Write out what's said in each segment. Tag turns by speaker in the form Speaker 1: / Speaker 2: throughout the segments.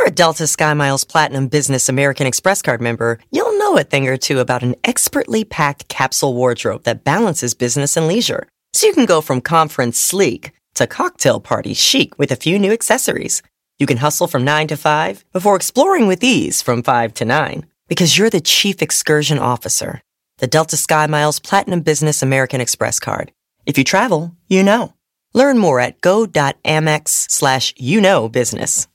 Speaker 1: a Delta SkyMiles Platinum Business American Express card member, you'll know a thing or two about an expertly packed capsule wardrobe that balances business and leisure. So you can go from conference sleek to cocktail party chic with a few new accessories. You can hustle from 9 to 5 before exploring with ease from 5 to 9. Because you're the chief excursion officer. The Delta SkyMiles Platinum Business American Express card. If you travel, you know. Learn more at go.amex/business.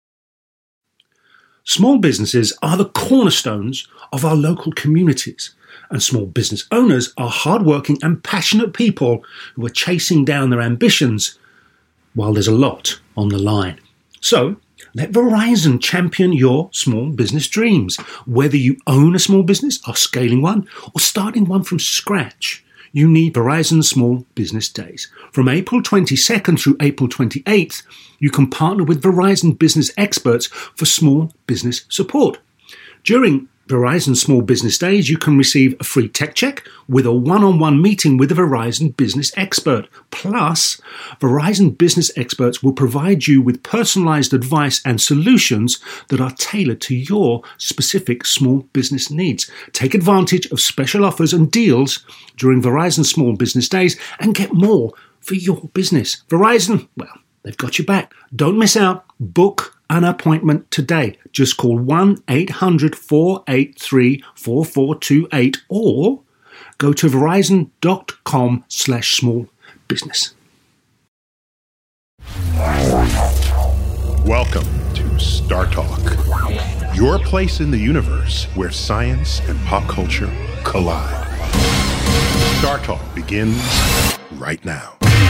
Speaker 2: Small businesses are the cornerstones of our local communities, and small business owners are hardworking and passionate people who are chasing down their ambitions while there's a lot on the line. So, let Verizon champion your small business dreams. Whether you own a small business, are scaling one, or starting one from scratch, you need Verizon Small Business Days. From April 22nd through April 28th, you can partner with Verizon business experts for small business support. During Verizon Small Business Days, you can receive a free tech check with a one-on-one meeting with a Verizon business expert. Plus, Verizon business experts will provide you with personalized advice and solutions that are tailored to your specific small business needs. Take advantage of special offers and deals during Verizon Small Business Days and get more for your business. Verizon, well, they've got your back. Don't miss out. Book an appointment today. Just call 1-800-483-4428 or go to verizon.com/smallbusiness.
Speaker 3: Welcome to Star Talk, your place in the universe where science and pop culture collide. Star Talk begins right now.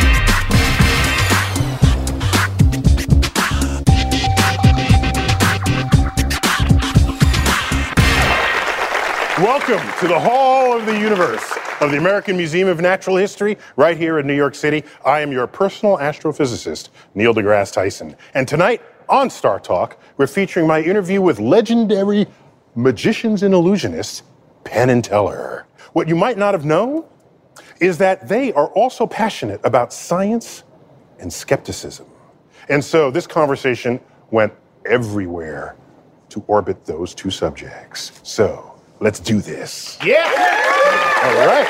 Speaker 3: Welcome to the Hall of the Universe of the American Museum of Natural History, right here in New York City. I am your personal astrophysicist, Neil deGrasse Tyson. And tonight on Star Talk, we're featuring my interview with legendary magicians and illusionists, Penn and Teller. What you might not have known is that they are also passionate about science and skepticism. And so this conversation went everywhere to orbit those two subjects. So, let's do this. Yeah! All right.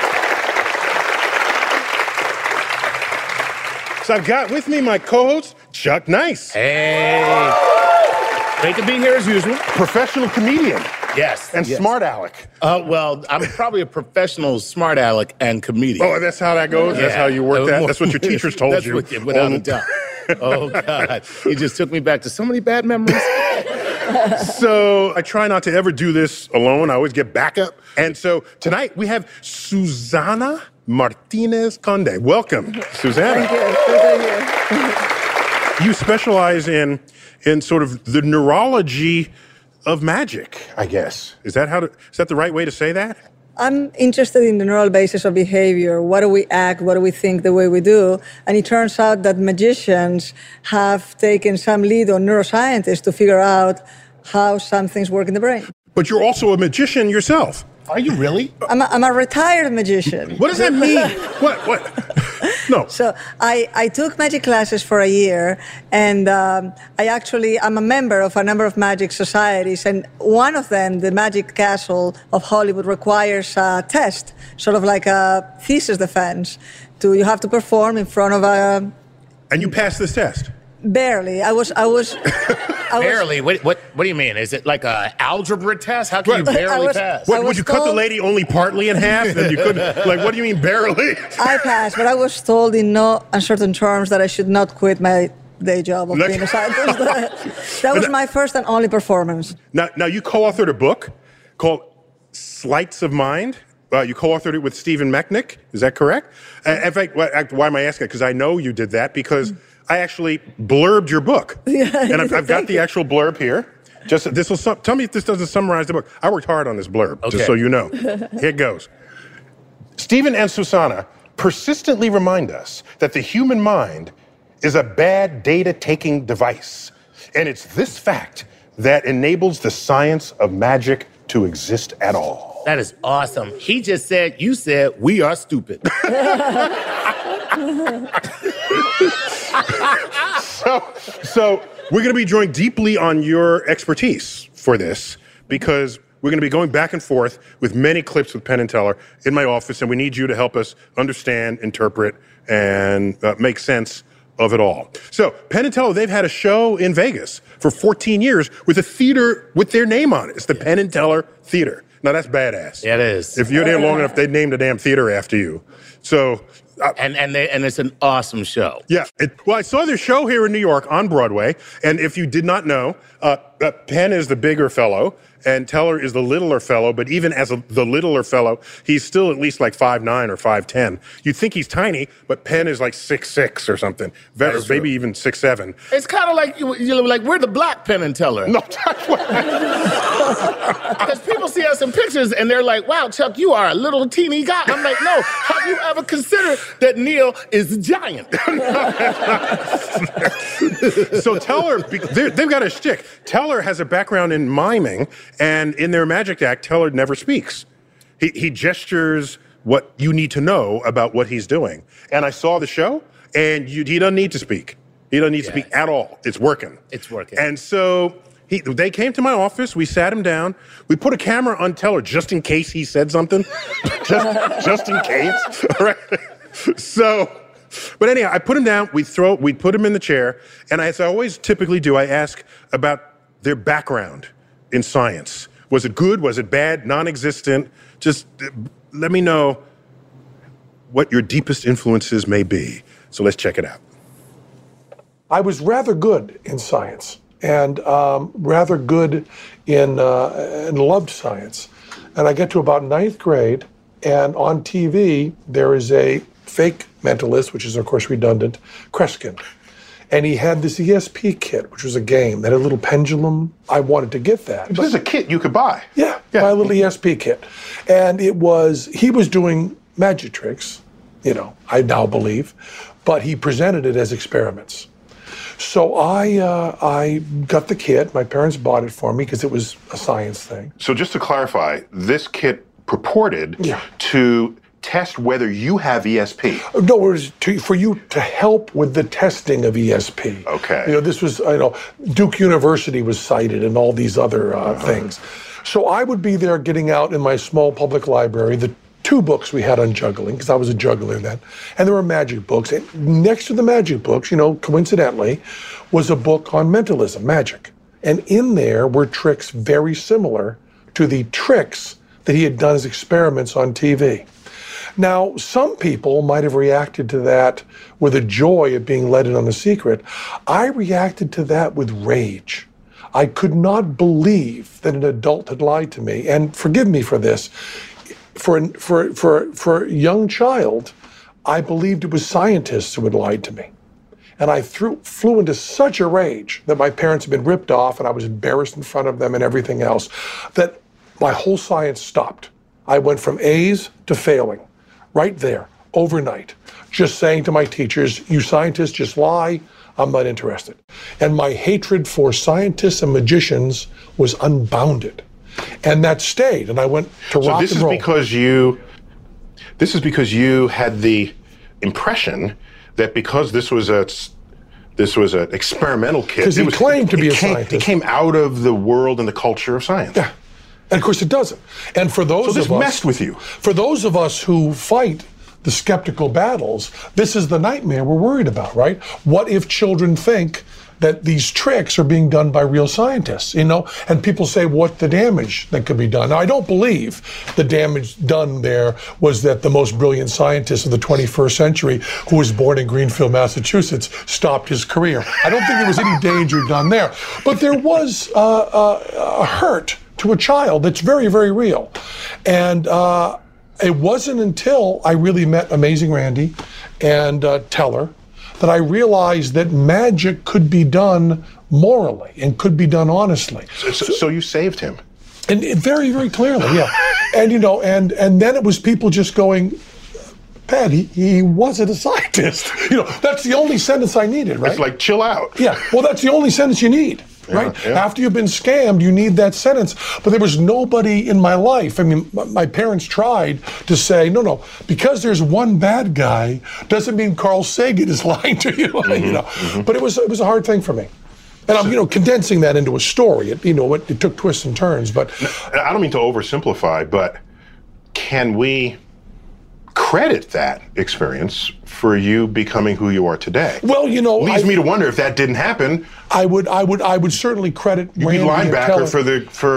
Speaker 3: So I've got with me my co-host, Chuck Nice.
Speaker 4: Hey. Great to be here as usual.
Speaker 3: Professional comedian.
Speaker 4: Yes.
Speaker 3: And
Speaker 4: yes.
Speaker 3: smart aleck.
Speaker 4: Well, I'm probably a professional smart aleck and comedian.
Speaker 3: Oh, that's how that goes? Yeah. That's how you work that? That's what your teachers told you?
Speaker 4: That's without a doubt. Oh, God. You just took me back to so many bad memories.
Speaker 3: So I try not to ever do this alone. I always get backup. And so tonight we have Susana Martinez Conde. Welcome, Susana.
Speaker 5: Thank you.
Speaker 3: You specialize in sort of the neurology of magic, I guess. Is that the right way to say that?
Speaker 5: I'm interested in the neural basis of behavior. What do we act? What do we think the way we do? And it turns out that magicians have taken some lead on neuroscientists to figure out how some things work in the brain.
Speaker 3: But you're also a magician yourself.
Speaker 4: Are you really?
Speaker 5: I'm a retired magician.
Speaker 3: What does that mean? What? No.
Speaker 5: So I took magic classes for a year, and I'm a member of a number of magic societies, and one of them, the Magic Castle of Hollywood, requires a test, sort of like a thesis defense. You have to perform in front of a...
Speaker 3: And you passed this test?
Speaker 5: Barely. I was
Speaker 4: barely? What do you mean? Is it like an algebra test? How can you barely pass?
Speaker 3: What, would you cut the lady only partly in half? And you couldn't, what do you mean barely?
Speaker 5: I passed, but I was told in no uncertain terms that I should not quit my day job of being a scientist. That was my first and only performance.
Speaker 3: Now you co-authored a book called Sleights of Mind. You co-authored it with Stephen Mechnick. Is that correct? In fact, why am I asking it? Because I know you did that because I actually blurbed your book.
Speaker 5: Yeah,
Speaker 3: and I've got the actual blurb here. Tell me if this doesn't summarize the book. I worked hard on this blurb, just so you know. Here it goes. Stephen and Susana persistently remind us that the human mind is a bad data-taking device. And it's this fact that enables the science of magic to exist at all.
Speaker 4: That is awesome. He just said, you said, we are stupid.
Speaker 3: So we're going to be drawing deeply on your expertise for this because we're going to be going back and forth with many clips with Penn and Teller in my office, and we need you to help us understand, interpret, and make sense of it all. So, Penn and Teller, they've had a show in Vegas for 14 years with a theater with their name on it. It's the Penn and Teller Theater. Now, that's badass.
Speaker 4: Yeah, it is.
Speaker 3: If you're there long enough, they'd name the damn theater after you. So...
Speaker 4: And it's an awesome show.
Speaker 3: Yeah. Well, I saw their show here in New York on Broadway, and if you did not know, Penn is the bigger fellow, and Teller is the littler fellow, but even as the littler fellow, he's still at least like 5'9" or 5'10". You'd think he's tiny, but Penn is like 6'6" or something, maybe even 6'7".
Speaker 4: It's kind of like, like we're the black Penn and Teller.
Speaker 3: No, that's what...
Speaker 4: Because people see us in pictures, and they're like, wow, Chuck, you are a little teeny guy. I'm like, no, have you ever considered that Neil is a giant?
Speaker 3: So Teller, they've got a shtick. Teller has a background in miming, and in their magic act, Teller never speaks. He gestures what you need to know about what he's doing. And I saw the show, and he doesn't need to speak. He doesn't need to speak at all. It's working.
Speaker 4: It's working.
Speaker 3: And so they came to my office. We sat him down. We put a camera on Teller just in case he said something. just in case. All right. So, but anyhow, I put him down. We put him in the chair, and as I always typically do, I ask about their background in science. Was it good? Was it bad? Non-existent? Just let me know what your deepest influences may be. So let's check it out.
Speaker 6: I was rather good in science and rather good in and loved science. And I get to about 9th grade, and on TV, there is a fake mentalist, which is, of course, redundant, Kreskin. And he had this ESP kit, which was a game that had a little pendulum. I wanted to get that.
Speaker 3: This is a kit you could buy.
Speaker 6: Yeah, my little ESP kit. And he was doing magic tricks, I now believe, but he presented it as experiments. So I got the kit. My parents bought it for me because it was a science thing.
Speaker 3: So just to clarify, this kit purported to test whether you have ESP.
Speaker 6: No, it was for you to help with the testing of ESP.
Speaker 3: Okay.
Speaker 6: This was, Duke University was cited and all these other things. So I would be there getting out in my small public library, the 2 books we had on juggling, because I was a juggler then, and there were magic books. And next to the magic books, coincidentally, was a book on mentalism, magic. And in there were tricks very similar to the tricks that he had done as experiments on TV. Now, some people might have reacted to that with a joy of being let in on the secret. I reacted to that with rage. I could not believe that an adult had lied to me. And forgive me for this. For a young child, I believed it was scientists who had lied to me. And I flew into such a rage that my parents had been ripped off and I was embarrassed in front of them and everything else, that my whole science stopped. I went from A's to failing. Right there, overnight, just saying to my teachers, you scientists just lie, I'm not interested. And my hatred for scientists and magicians was unbounded. And that stayed, and I went to rock and roll.
Speaker 3: This is because you had the impression that because this was an experimental kit.
Speaker 6: Because he claimed to be a scientist.
Speaker 3: It came out of the world and the culture of science.
Speaker 6: Yeah. And of course it doesn't. And for those
Speaker 3: of us... So this messed with you.
Speaker 6: For those of us who fight the skeptical battles, this is the nightmare we're worried about, right? What if children think that these tricks are being done by real scientists, And people say, what the damage that could be done? Now, I don't believe the damage done there was that the most brilliant scientist of the 21st century, who was born in Greenfield, Massachusetts, stopped his career. I don't think there was any danger done there. But there was a hurt to a child that's very, very real. And it wasn't until I really met Amazing Randy and Teller that I realized that magic could be done morally and could be done honestly.
Speaker 3: So you saved him?
Speaker 6: And very, very clearly, yeah. And and then it was people just going, Pat, he wasn't a scientist. That's the only sentence I needed, right?
Speaker 3: It's like, chill out.
Speaker 6: Yeah, well, that's the only sentence you need. Right? Yeah. After you've been scammed, you need that sentence. But there was nobody in my life. I mean, my parents tried to say, no, because there's one bad guy doesn't mean Carl Sagan is lying to you. Mm-hmm. But it was a hard thing for me. And I'm, condensing that into a story. It took twists and turns, but
Speaker 3: I don't mean to oversimplify, but can we credit that experience for you becoming who you are today?
Speaker 6: Well,
Speaker 3: leads me to wonder if that didn't happen.
Speaker 6: I would certainly credit
Speaker 3: You'd be linebacker for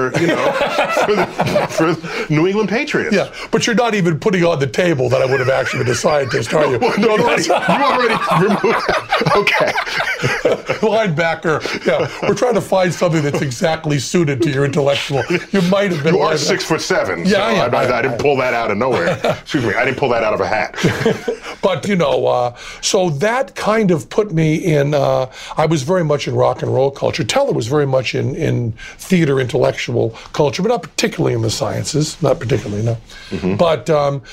Speaker 3: the New England Patriots.
Speaker 6: Yeah, but you're not even putting on the table that I would have actually been a scientist, are you?
Speaker 3: No, you already removed that. Okay.
Speaker 6: Linebacker. Yeah, we're trying to find something that's exactly suited to your intellectual. You might have been.
Speaker 3: You are 6'7".
Speaker 6: Yeah,
Speaker 3: so I didn't pull that out of nowhere. Excuse me, I didn't pull that out of a hat.
Speaker 6: But so that kind of put me in. I was very much in rock and roll culture. Teller was very much in theater intellectual culture, but not particularly in the sciences. Not particularly, no. Mm-hmm. But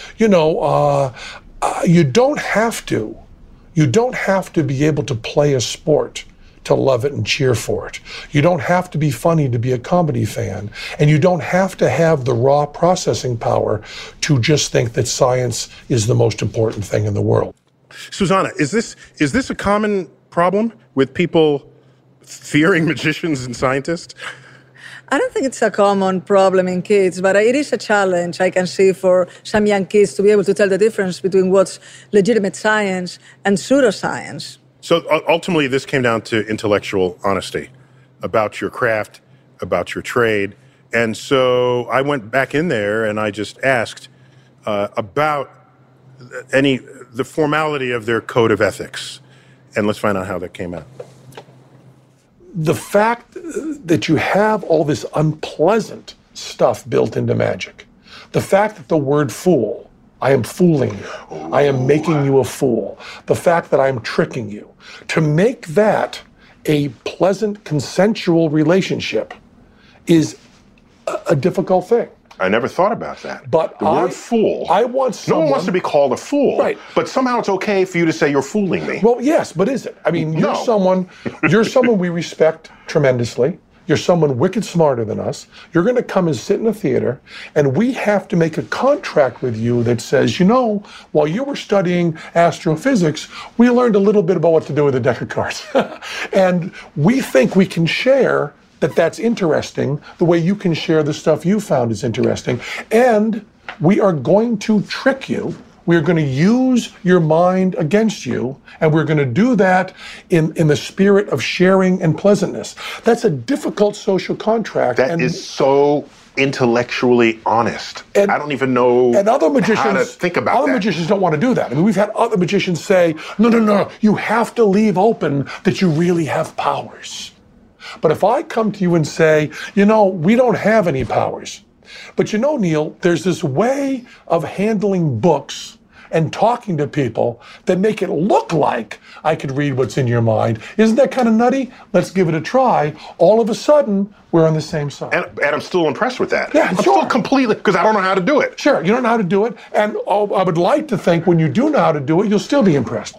Speaker 6: you don't have to. You don't have to be able to play a sport to love it and cheer for it. You don't have to be funny to be a comedy fan, and you don't have to have the raw processing power to just think that science is the most important thing in the world.
Speaker 3: Susanna, is this a common problem with people fearing magicians and scientists?
Speaker 5: I don't think it's a common problem in kids, but it is a challenge I can see for some young kids to be able to tell the difference between what's legitimate science and pseudoscience.
Speaker 3: So ultimately, this came down to intellectual honesty about your craft, about your trade. And so I went back in there and I just asked about the formality of their code of ethics. And let's find out how that came out.
Speaker 6: The fact that you have all this unpleasant stuff built into magic, the fact that the word fool, I am fooling you, I am making you a fool, the fact that I'm tricking you, to make that a pleasant, consensual relationship is a difficult thing.
Speaker 3: I never thought about that.
Speaker 6: But
Speaker 3: the word fool.
Speaker 6: I want someone.
Speaker 3: No one wants to be called a fool.
Speaker 6: Right.
Speaker 3: But somehow it's okay for you to say you're fooling me.
Speaker 6: Well, yes, but is it? I mean, you're someone we respect tremendously. You're someone wicked smarter than us. You're going to come and sit in a theater, and we have to make a contract with you that says, while you were studying astrophysics, we learned a little bit about what to do with a deck of cards. And we think we can share that's interesting, the way you can share the stuff you found is interesting. And we are going to trick you. We are going to use your mind against you, and we're going to do that in the spirit of sharing and pleasantness. That's a difficult social contract.
Speaker 3: That is so intellectually honest. I don't even know how to think about that.
Speaker 6: Other magicians don't want to do that. I mean, we've had other magicians say, no, you have to leave open that you really have powers. But if I come to you and say, we don't have any powers, but Neil, there's this way of handling books and talking to people that make it look like I could read what's in your mind. Isn't that kind of nutty? Let's give it a try. All of a sudden, we're on the same side.
Speaker 3: And I'm still impressed with that.
Speaker 6: Yeah,
Speaker 3: I'm still completely, because I don't know how to do it.
Speaker 6: Sure, you don't know how to do it. And I would like to think when you do know how to do it, you'll still be impressed.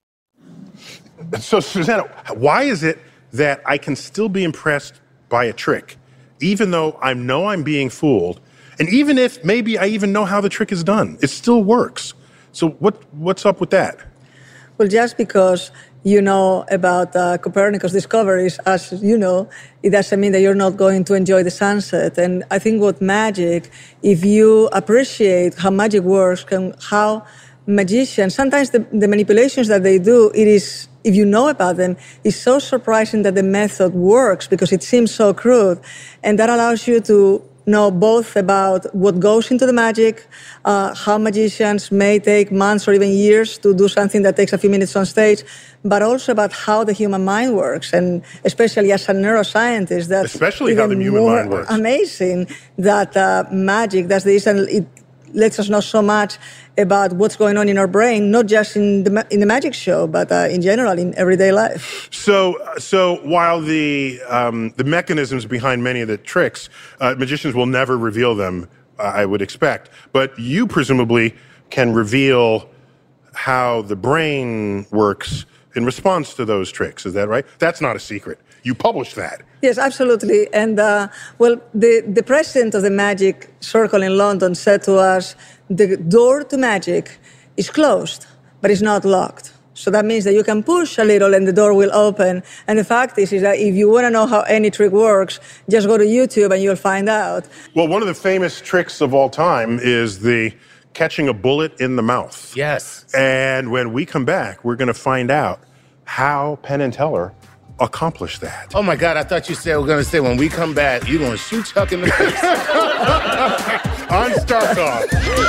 Speaker 3: So, Susanna, why is it that I can still be impressed by a trick, even though I know I'm being fooled, and even if maybe I even know how the trick is done, it still works. So what's up with that?
Speaker 5: Well, just because you know about Copernicus' discoveries, as you know, it doesn't mean that you're not going to enjoy the sunset. And I think with magic, if you appreciate how magic works and how magicians, sometimes the manipulations that they do, it is, if you know about them, it's so surprising that the method works because it seems so crude. And that allows you to know both about what goes into the magic, how magicians may take months or even years to do something that takes a few minutes on stage, but also about how the human mind works. And especially as a neuroscientist, that's
Speaker 3: especially how the human mind works.
Speaker 5: Amazing that magic does this, and it lets us know so much about what's going on in our brain, not just in the magic show, but in general in everyday life.
Speaker 3: So while the mechanisms behind many of the tricks, magicians will never reveal them, I would expect. But you presumably can reveal how the brain works in response to those tricks. Is that right? That's not a secret. You published that.
Speaker 5: Yes, absolutely. And, the president of the Magic Circle in London said to us, the door to magic is closed, but it's not locked. So that means that you can push a little and the door will open. And the fact is that if you want to know how any trick works, just go to YouTube and you'll find out.
Speaker 3: Well, one of the famous tricks of all time is the catching a bullet in the mouth.
Speaker 4: Yes.
Speaker 3: And when we come back, we're going to find out how Penn and Teller accomplished that.
Speaker 4: Oh my God, I thought you said we're going to say when we come back, you're going to shoot Chuck in the face.
Speaker 3: On Star Talk.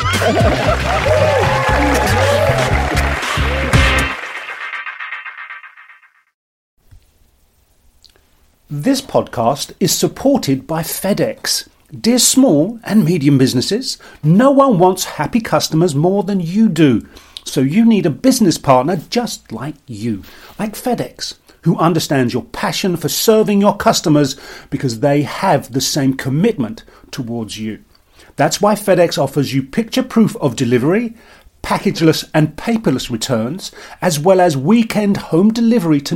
Speaker 2: This podcast is supported by FedEx. Dear small and medium businesses, no one wants happy customers more than you do. So you need a business partner just like you, like FedEx, who understands your passion for serving your customers because they have the same commitment towards you. That's why FedEx offers you picture proof of delivery, packageless and paperless returns, as well as weekend home delivery to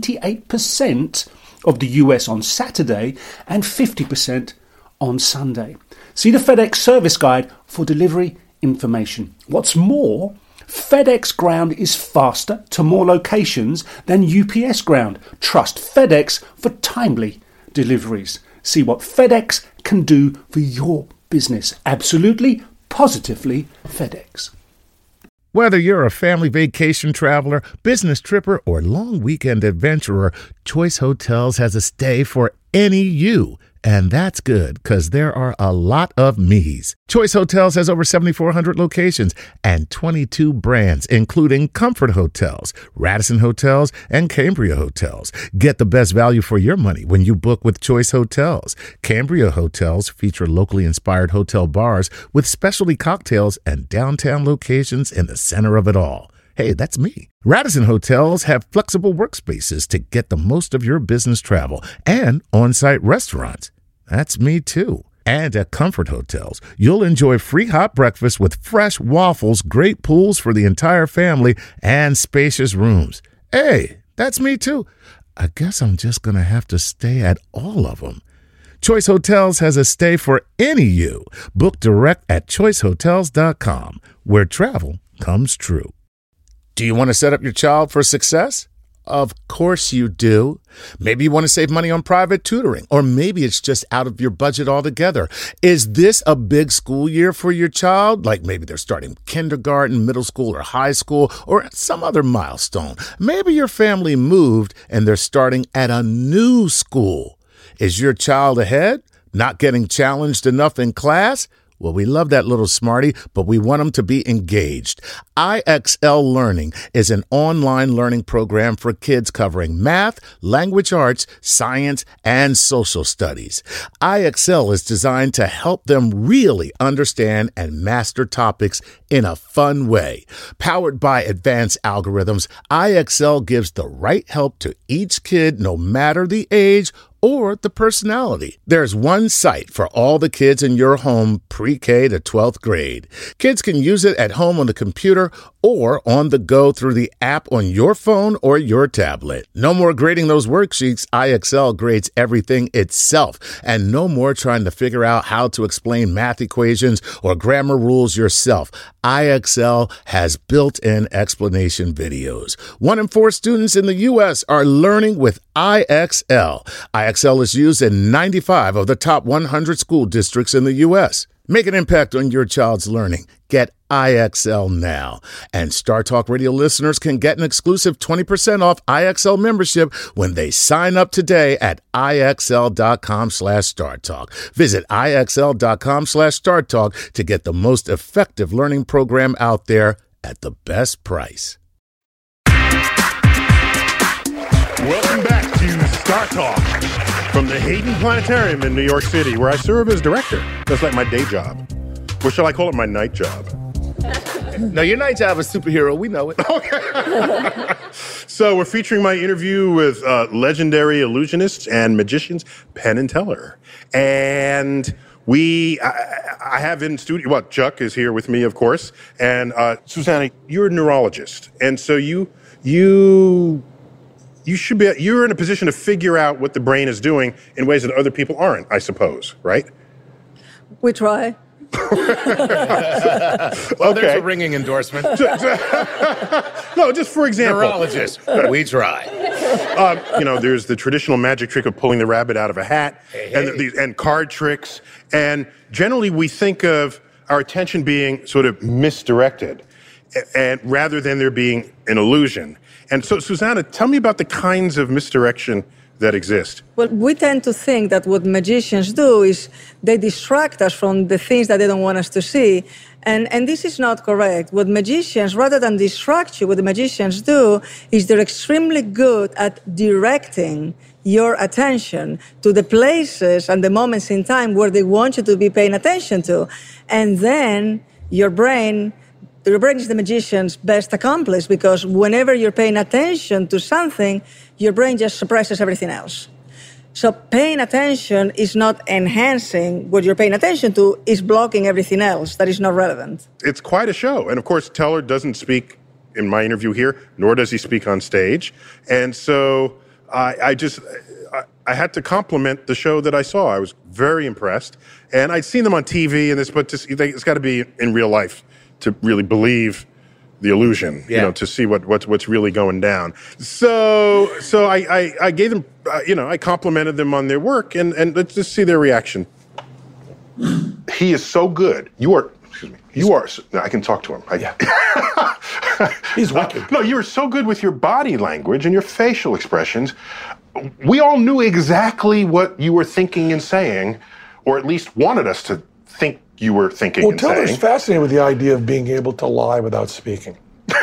Speaker 2: 98% of the US on Saturday and 50% on Sunday. See the FedEx service guide for delivery information. What's more, FedEx Ground is faster to more locations than UPS Ground. Trust FedEx for timely deliveries. See what FedEx can do for your business. Absolutely, positively FedEx.
Speaker 4: Whether you're a family vacation traveler, business tripper, or long weekend adventurer, Choice Hotels has a stay for any you. And that's good, because there are a lot of me's. Choice Hotels has over 7,400 locations and 22 brands, including Comfort Hotels, Radisson Hotels, and Cambria Hotels. Get the best value for your money when you book with Choice Hotels. Cambria Hotels feature locally inspired hotel bars with specialty cocktails and downtown locations in the center of it all. Hey, that's me. Radisson Hotels have flexible workspaces to get the most of your business travel and on-site restaurants. That's me too. And at Comfort Hotels, you'll enjoy free hot breakfast with fresh waffles, great pools for the entire family, and spacious rooms. Hey, that's me too. I guess I'm just going to have to stay at all of them. Choice Hotels has a stay for any you. Book direct at choicehotels.com, where travel comes true. Do you want to set up your child for success? Of course you do. Maybe you want to save money on private tutoring, or maybe it's just out of your budget altogether. Is this a big school year for your child? Like maybe they're starting kindergarten, middle school, or high school, or some other milestone. Maybe your family moved and they're starting at a new school. Is your child ahead? Not getting challenged enough in class? Well, we love that little smarty, but we want them to be engaged. IXL Learning is an online learning program for kids covering math, language arts, science, and social studies. IXL is designed to help them really understand and master topics in a fun way. Powered by advanced algorithms, IXL gives the right help to each kid, no matter the age or the personality. There's one site for all the kids in your home, pre-K to 12th grade. Kids can use it at home on the computer or on the go through the app on your phone or your tablet. No more grading those worksheets. IXL grades everything itself. And no more trying to figure out how to explain math equations or grammar rules yourself. IXL has built-in explanation videos. 1 in 4 students in the U.S. are learning with IXL. IXL is used in 95 of the top 100 school districts in the U.S. Make an impact on your child's learning. Get IXL now. And Star Talk Radio listeners can get an exclusive 20% off IXL membership when they sign up today at IXL.com/StarTalk. Visit IXL.com/StarTalk to get the most effective learning program out there at the best price.
Speaker 3: Welcome back to Star Talk from the Hayden Planetarium in New York City, where I serve as director. That's like my day job. Or shall I call it my night job?
Speaker 4: No, your night job is superhero. We know it.
Speaker 3: Okay. So we're featuring my interview with legendary illusionists and magicians, Penn and Teller. And I have in studio, well, Chuck is here with me, of course. And Susanna, you're a neurologist. And so you should be, you're in a position to figure out what the brain is doing in ways that other people aren't, I suppose, right?
Speaker 5: We try.
Speaker 7: Well, there's a ringing endorsement.
Speaker 3: No, just for example.
Speaker 7: Neurologist, we try.
Speaker 3: There's the traditional magic trick of pulling the rabbit out of a hat, and card tricks. And generally, we think of our attention being sort of misdirected, and rather than there being an illusion. And so, Susanna, tell me about the kinds of misdirection that exist.
Speaker 5: Well, we tend to think that what magicians do is they distract us from the things that they don't want us to see. And this is not correct. What magicians, rather than distract you, what the magicians do is they're extremely good at directing your attention to the places and the moments in time where they want you to be paying attention to. And then your brain is the magician's best accomplice, because whenever you're paying attention to something, your brain just suppresses everything else. So paying attention is not enhancing what you're paying attention to, is blocking everything else that is not relevant.
Speaker 3: It's quite a show. And of course, Teller doesn't speak in my interview here, nor does he speak on stage. And so I had to compliment the show that I saw. I was very impressed. And I'd seen them on TV and this, but it's got to be in real life to really believe the illusion, to see what's really going down. So I gave them, I complimented them on their work, and let's just see their reaction. He is so good. I can talk to him.
Speaker 6: He's wicked.
Speaker 3: No, you were so good with your body language and your facial expressions. We all knew exactly what you were thinking and saying, or at least wanted us to think you were thinking and saying.
Speaker 6: Well, Teller's fascinated with the idea of being able to lie without speaking.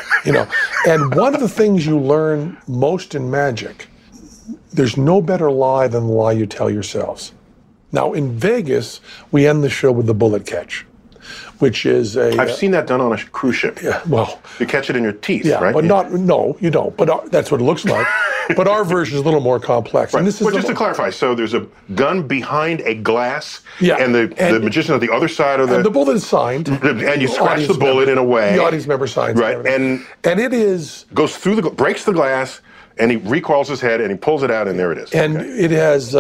Speaker 6: And one of the things you learn most in magic, there's no better lie than the lie you tell yourselves. Now, in Vegas, we end the show with the bullet catch, which is
Speaker 3: I've seen that done on a cruise ship.
Speaker 6: Yeah, well,
Speaker 3: you catch it in your teeth,
Speaker 6: right? But no, you don't. But that's what it looks like. But our version is a little more complex.
Speaker 3: Right.
Speaker 6: And this is
Speaker 3: just to clarify, so there's a gun behind a glass, and the magician on the other side of the...
Speaker 6: And the bullet is signed.
Speaker 3: And you scratch the bullet in a way.
Speaker 6: The audience member signs
Speaker 3: right.
Speaker 6: And it is...
Speaker 3: Goes through breaks the glass, and he recoils his head, and he pulls it out, and there it is.
Speaker 6: And it has...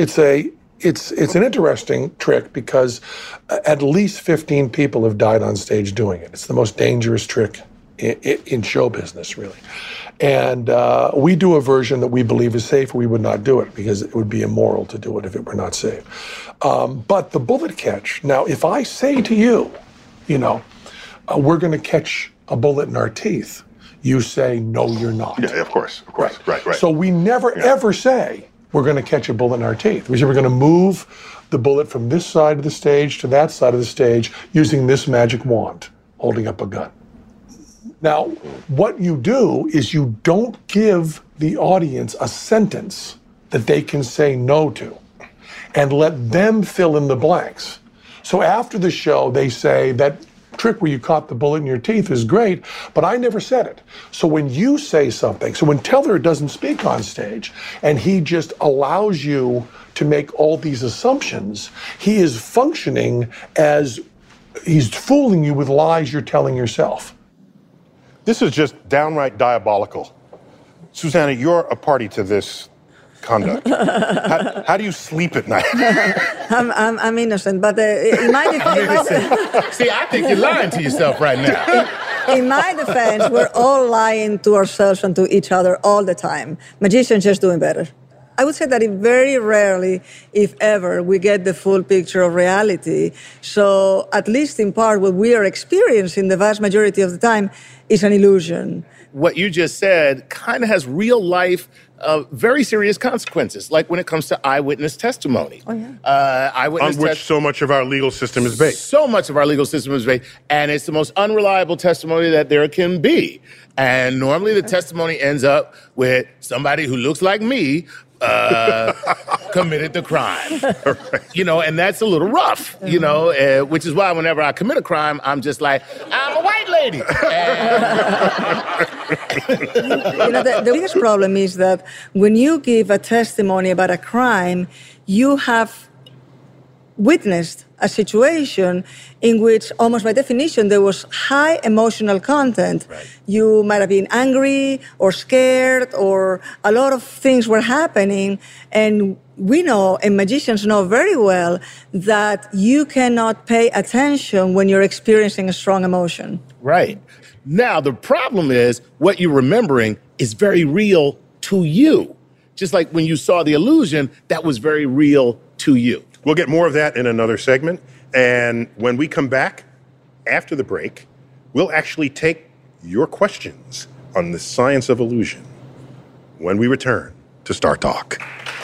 Speaker 6: It's an interesting trick because at least 15 people have died on stage doing it. It's the most dangerous trick in show business, really. And we do a version that we believe is safe. We would not do it because it would be immoral to do it if it were not safe. But the bullet catch, now, if I say to you, we're going to catch a bullet in our teeth, you say, no, you're not.
Speaker 3: Yeah, of course. Right.
Speaker 6: So we never, ever say, we're going to catch a bullet in our teeth. We say we're going to move the bullet from this side of the stage to that side of the stage using this magic wand, holding up a gun. Now, what you do is you don't give the audience a sentence that they can say no to and let them fill in the blanks. So after the show, they say, that trick where you caught the bullet in your teeth is great, but I never said it. So when you say something, so when Teller doesn't speak on stage and he just allows you to make all these assumptions, he is functioning as he's fooling you with lies you're telling yourself.
Speaker 3: This is just downright diabolical. Susanna, you're a party to this conduct. How do you sleep at night?
Speaker 5: I'm innocent, but in my defense...
Speaker 7: See, I think you're lying to yourself right now.
Speaker 5: In my defense, we're all lying to ourselves and to each other all the time. Magicians just doing better. I would say that very rarely, if ever, we get the full picture of reality. So at least in part, what we are experiencing the vast majority of the time is an illusion.
Speaker 7: What you just said kind of has real life, very serious consequences, like when it comes to eyewitness testimony.
Speaker 5: Oh, yeah.
Speaker 3: On which so much of our legal system is based.
Speaker 7: So much of our legal system is based, and it's the most unreliable testimony that there can be. And normally the testimony ends up with somebody who looks like me committed the crime. And that's a little rough, which is why whenever I commit a crime, I'm just like, I'm a white lady.
Speaker 5: The biggest problem is that when you give a testimony about a crime, you have witnessed a situation in which, almost by definition, there was high emotional content.
Speaker 7: Right.
Speaker 5: You might have been angry or scared, or a lot of things were happening. And we know, and magicians know very well, that you cannot pay attention when you're experiencing a strong emotion.
Speaker 7: Right. Now, the problem is what you're remembering is very real to you. Just like when you saw the illusion, that was very real to you.
Speaker 3: We'll get more of that in another segment. And when we come back after the break, we'll actually take your questions on the science of illusion when we return to Star Talk.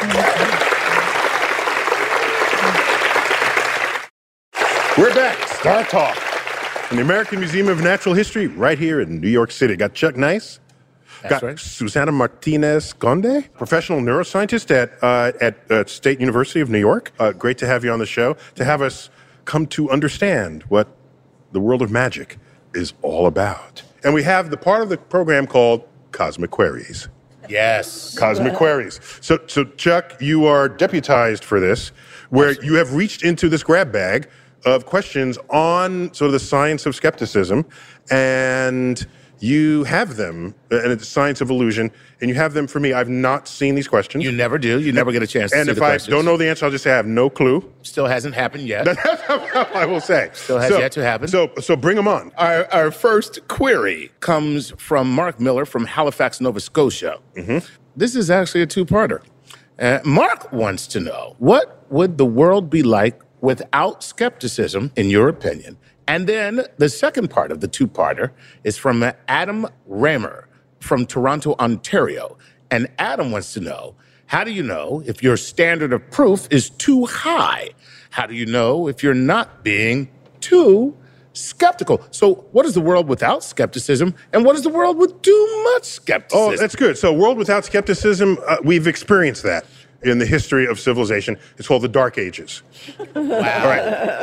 Speaker 3: We're back, Star Talk, from the American Museum of Natural History right here in New York City. Got Chuck Nice.
Speaker 7: That's
Speaker 3: Got
Speaker 7: right.
Speaker 3: Susana Martinez Conde, professional neuroscientist at State University of New York. Great to have you on the show, to have us come to understand what the world of magic is all about. And we have the part of the program called Cosmic Queries.
Speaker 7: Yes.
Speaker 3: Cosmic Queries. So Chuck, you are deputized for this, where you have reached into this grab bag of questions on sort of the science of skepticism, and you have them, and it's science of illusion, and you have them for me. I've not seen these questions.
Speaker 7: You never do. You never get a chance to see
Speaker 3: And
Speaker 7: the
Speaker 3: if I
Speaker 7: questions.
Speaker 3: don't know the answer, I'll just say I have no clue.
Speaker 7: Still hasn't happened yet.
Speaker 3: I will say.
Speaker 7: Still has yet to happen.
Speaker 3: So bring them on.
Speaker 7: Our first query comes from Mark Miller from Halifax, Nova Scotia.
Speaker 3: Mm-hmm.
Speaker 7: This is actually a two-parter. Mark wants to know, what would the world be like without skepticism, in your opinion? And then the second part of the two-parter is from Adam Raymer from Toronto, Ontario. And Adam wants to know, how do you know if your standard of proof is too high? How do you know if you're not being too skeptical? So what is the world without skepticism, and what is the world with too much skepticism?
Speaker 3: Oh, that's good. So world without skepticism, we've experienced that in the history of civilization. It's called the Dark Ages.
Speaker 7: Wow.
Speaker 3: All right.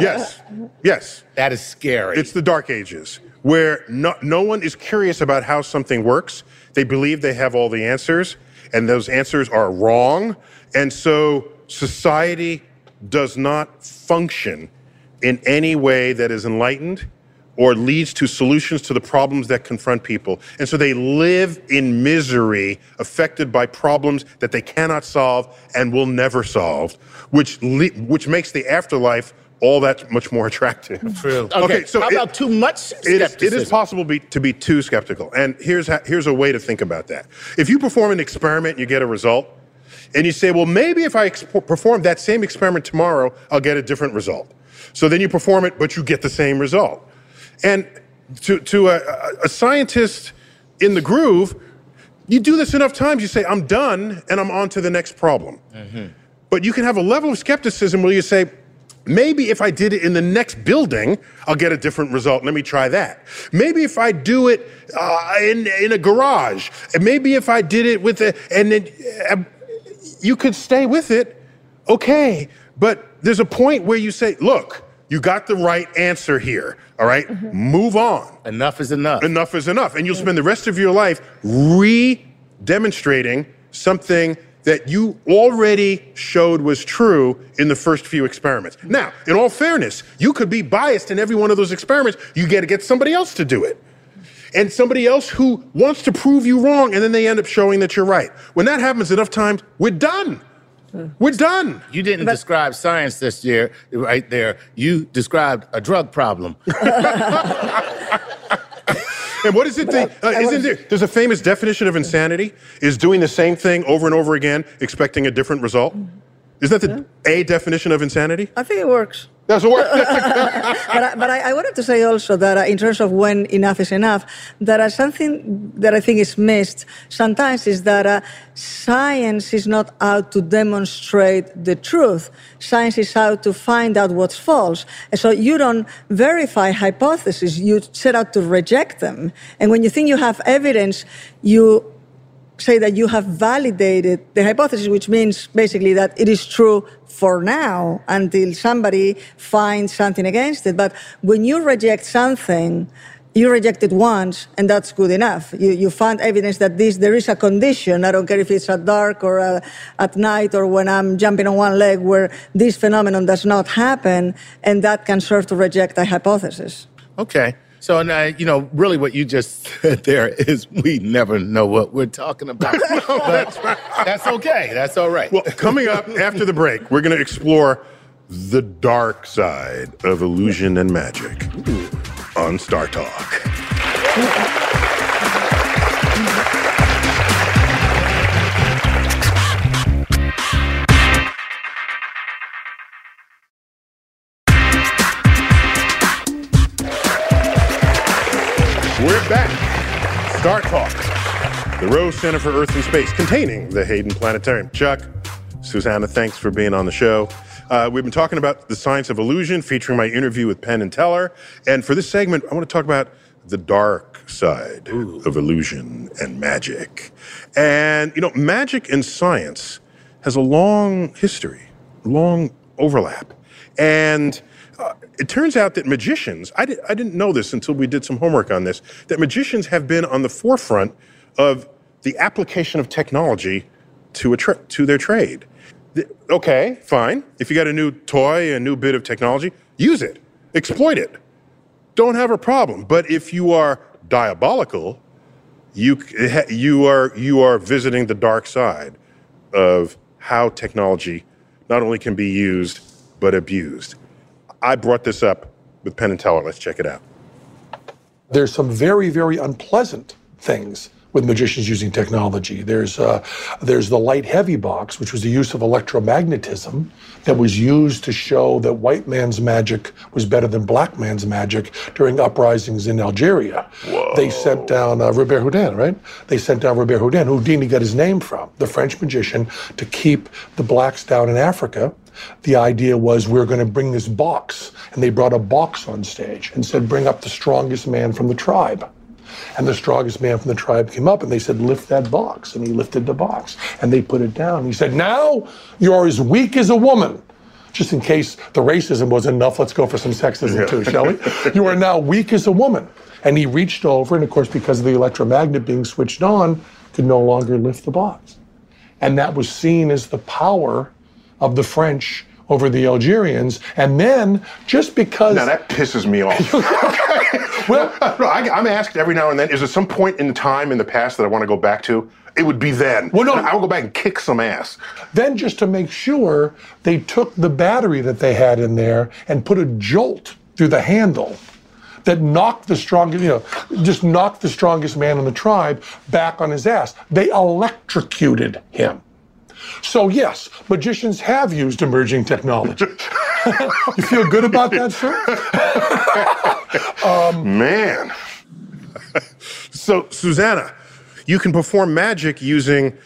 Speaker 3: Yes.
Speaker 7: That is scary.
Speaker 3: It's the Dark Ages, where no one is curious about how something works. They believe they have all the answers, and those answers are wrong. And so society does not function in any way that is enlightened or leads to solutions to the problems that confront people. And so they live in misery, affected by problems that they cannot solve and will never solve, which makes the afterlife all that much more attractive.
Speaker 7: True.
Speaker 3: Okay, so
Speaker 7: how about too much skepticism?
Speaker 3: It is possible to be too skeptical. And here's a way to think about that. If you perform an experiment and you get a result, and you say, well, maybe if I perform that same experiment tomorrow, I'll get a different result. So then you perform it, but you get the same result. And to a scientist in the groove, you do this enough times, you say, I'm done, and I'm on to the next problem. Mm-hmm. But you can have a level of skepticism where you say, maybe if I did it in the next building, I'll get a different result. Let me try that. Maybe if I do it in a garage, and maybe if I did it with and then you could stay with it, okay. But there's a point where you say, look, you got the right answer here, all right? Mm-hmm. Move on.
Speaker 7: Enough is enough.
Speaker 3: Enough is enough. And you'll spend the rest of your life re-demonstrating something that you already showed was true in the first few experiments. Now, in all fairness, you could be biased in every one of those experiments. You got to get somebody else to do it. And somebody else who wants to prove you wrong, and then they end up showing that you're right. When that happens enough times, we're done. We're done.
Speaker 7: You didn't describe science this year, right there. You described a drug problem.
Speaker 3: And what is it? There's a famous definition of insanity, is doing the same thing over and over again, expecting a different result. Isn't that a definition of insanity?
Speaker 5: I think it works.
Speaker 3: That's what works.
Speaker 5: But I wanted to say also that in terms of when enough is enough, that something that I think is missed sometimes is that science is not out to demonstrate the truth. Science is out to find out what's false. And so you don't verify hypotheses, you set out to reject them. And when you think you have evidence, you say that you have validated the hypothesis, which means basically that it is true for now until somebody finds something against it. But when you reject something, you reject it once, and that's good enough. You find evidence that there is a condition, I don't care if it's at dark or at night or when I'm jumping on one leg, where this phenomenon does not happen, and that can serve to reject a hypothesis.
Speaker 7: Okay. So, now, really what you just said there is we never know what we're talking about. But that's okay. That's all right.
Speaker 3: Well, coming up after the break, we're going to explore the dark side of illusion and magic on Star Talk. We're back. Star Talk, the Rose Center for Earth and Space, containing the Hayden Planetarium. Chuck, Susanna, thanks for being on the show. We've been talking about the science of illusion, featuring my interview with Penn and Teller. And for this segment, I want to talk about the dark side of illusion and magic. And, magic and science has a long history, long overlap. And it turns out that magicians, I didn't know this until we did some homework on this, that magicians have been on the forefront of the application of technology to their trade. Okay, fine. If you got a new toy, a new bit of technology, use it, exploit it. Don't have a problem. But if you are diabolical, you are visiting the dark side of how technology not only can be used, but abused. I brought this up with Penn and Teller. Let's check it out.
Speaker 6: There's some very, very unpleasant things with magicians using technology. There's the light heavy box, which was the use of electromagnetism that was used to show that white man's magic was better than black man's magic during uprisings in Algeria. Whoa. They sent down Robert Houdin, right? They sent down Robert Houdin, who Houdini got his name from, the French magician, to keep the blacks down in Africa. The idea was, we're going to bring this box. And they brought a box on stage and said, bring up the strongest man from the tribe. And the strongest man from the tribe came up and they said, lift that box. And he lifted the box and they put it down. He said, now you're as weak as a woman. Just in case the racism wasn't enough, let's go for some sexism too, shall we? You are now weak as a woman. And he reached over, and of course, because of the electromagnet being switched on, could no longer lift the box. And that was seen as the power of the French over the Algerians. And then, just because...
Speaker 3: Now, that pisses me off. Okay. Well, no, I'm asked every now and then, is there some point in time in the past that I want to go back to? It would be then. Well, no, I will go back and kick some ass.
Speaker 6: Then, just to make sure, they took the battery that they had in there and put a jolt through the handle that knocked the strongest, just knocked the strongest man in the tribe back on his ass. They electrocuted him. So yes, magicians have used emerging technology. You feel good about that, sir?
Speaker 3: Man. So, Susanna, you can perform magic using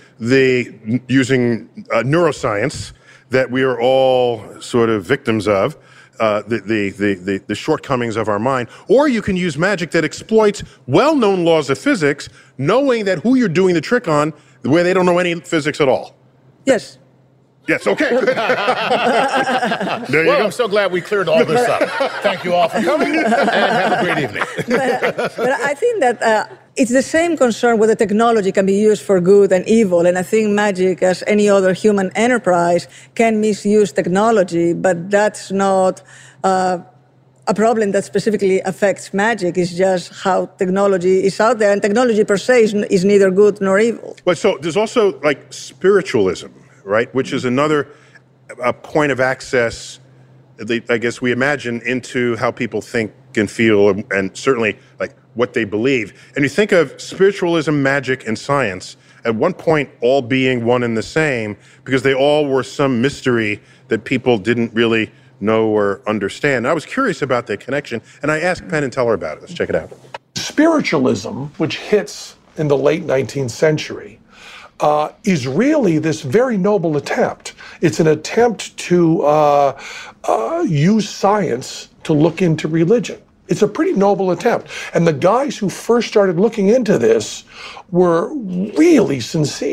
Speaker 3: neuroscience that we are all sort of victims of, the shortcomings of our mind, or you can use magic that exploits well-known laws of physics, knowing that who you're doing the trick on, where they don't know any physics at all.
Speaker 5: Yes.
Speaker 3: Yes, okay. There you go.
Speaker 7: I'm so glad we cleared all this up. Thank you all for coming, and have a great evening.
Speaker 5: But I think that it's the same concern whether technology can be used for good and evil, and I think magic, as any other human enterprise, can misuse technology, but that's not a problem that specifically affects magic. It's just how technology is out there, and technology per se is neither good nor evil.
Speaker 3: But so there's also like spiritualism, right, which is another point of access, I guess we imagine, into how people think and feel, and certainly like what they believe. And you think of spiritualism, magic, and science at one point all being one and the same, because they all were some mystery that people didn't really know or understand. I was curious about the connection, and I asked Penn and Teller about it. Let's check it out.
Speaker 6: Spiritualism, which hits in the late 19th century, is really this very noble attempt. It's an attempt to use science to look into religion. It's a pretty noble attempt. And the guys who first started looking into this were really sincere.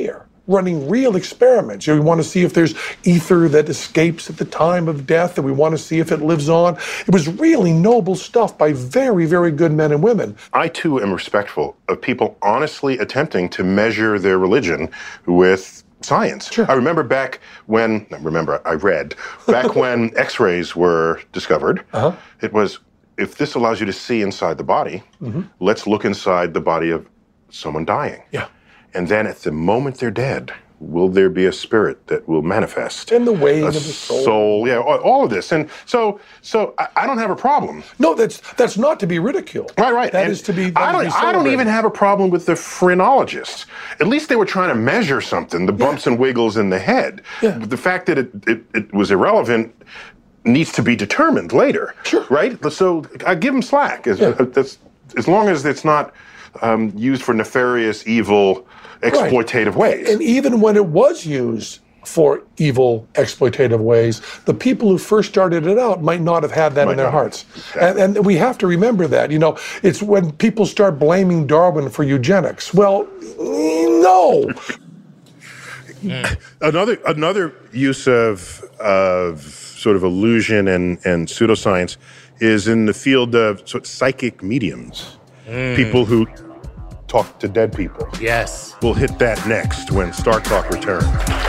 Speaker 6: running real experiments. We want to see if there's ether that escapes at the time of death, and we want to see if it lives on. It was really noble stuff by very, very good men and women.
Speaker 3: I, too, am respectful of people honestly attempting to measure their religion with science.
Speaker 6: Sure.
Speaker 3: I remember back when, I read, back when X-rays were discovered, it was, if this allows you to see inside the body, let's look inside the body of someone dying.
Speaker 6: Yeah.
Speaker 3: And then at the moment they're dead, will there be a spirit that will manifest?
Speaker 6: And the weighing of the soul.
Speaker 3: Yeah, all of this. And so I don't have a problem.
Speaker 6: No, that's not to be ridiculed.
Speaker 3: Right.
Speaker 6: That is to be
Speaker 3: I don't even have a problem with the phrenologists. At least they were trying to measure something, the bumps and wiggles in the head.
Speaker 6: Yeah.
Speaker 3: The fact that it was irrelevant needs to be determined later.
Speaker 6: Sure.
Speaker 3: Right? So I give them slack. As long as it's not used for nefarious, evil, exploitative ways.
Speaker 6: And even when it was used for evil, exploitative ways, the people who first started it out might not have had that in their hearts. Exactly. And we have to remember that. It's when people start blaming Darwin for eugenics. Well, no.
Speaker 3: Another use of sort of illusion and pseudoscience is in the field of sort of psychic mediums. People who talk to dead people.
Speaker 7: Yes.
Speaker 3: We'll hit that next when Star Talk returns.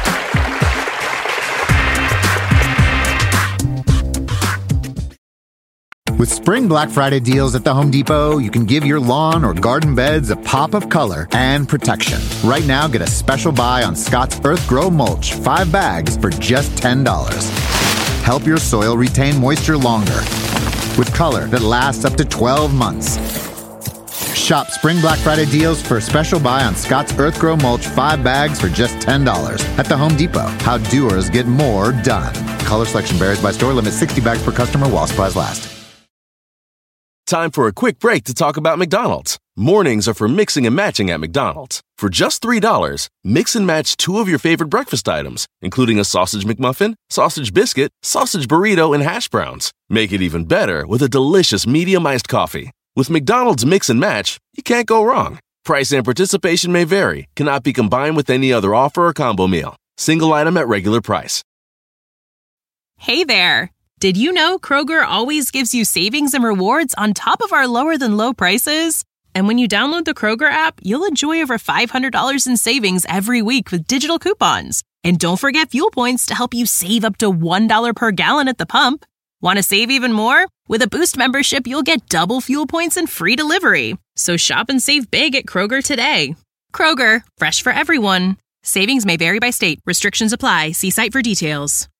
Speaker 8: With Spring Black Friday deals at the Home Depot, you can give your lawn or garden beds a pop of color and protection. Right now, get a special buy on Scott's Earth Grow Mulch, 5 bags for just $10. Help your soil retain moisture longer with color that lasts up to 12 months. Shop Spring Black Friday deals for a special buy on Scott's Earth Grow Mulch 5 bags for just $10 at the Home Depot. How doers get more done. Color selection varies by store. Limit 60 bags per customer while supplies last.
Speaker 9: Time for a quick break to talk about McDonald's. Mornings are for mixing and matching at McDonald's. For just $3, mix and match 2 of your favorite breakfast items, including a sausage McMuffin, sausage biscuit, sausage burrito, and hash browns. Make it even better with a delicious medium iced coffee. With McDonald's Mix and Match, you can't go wrong. Price and participation may vary. Cannot be combined with any other offer or combo meal. Single item at regular price.
Speaker 10: Hey there. Did you know Kroger always gives you savings and rewards on top of our lower than low prices? And when you download the Kroger app, you'll enjoy over $500 in savings every week with digital coupons. And don't forget fuel points to help you save up to $1 per gallon at the pump. Want to save even more? With a Boost membership, you'll get double fuel points and free delivery. So shop and save big at Kroger today. Kroger, fresh for everyone. Savings may vary by state. Restrictions apply. See site for details.